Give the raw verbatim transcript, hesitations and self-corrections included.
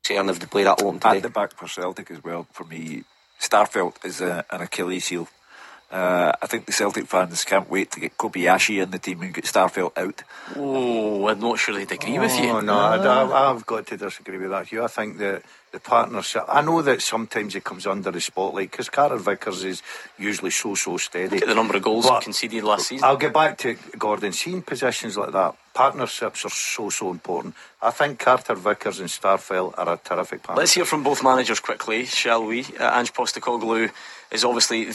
turn if they play that open today. At the back for Celtic as well, for me, Starfelt is a, an Achilles heel. Uh, I think the Celtic fans can't wait to get Kobayashi in the team and get Starfelt out. Oh, I'm not sure they'd agree oh, with you. No, I, I've got to disagree with that, Hugh. I think that the partnership, I know that sometimes he comes under the spotlight because Carter Vickers is usually so so steady. Look at the number of goals But conceded last season. I'll get back to Gordon. Seeing positions like that, partnerships are so so important. I think Carter Vickers and Starfelt are a terrific partnership. Let's hear from both managers quickly, shall we? uh, Ange Postecoglou is obviously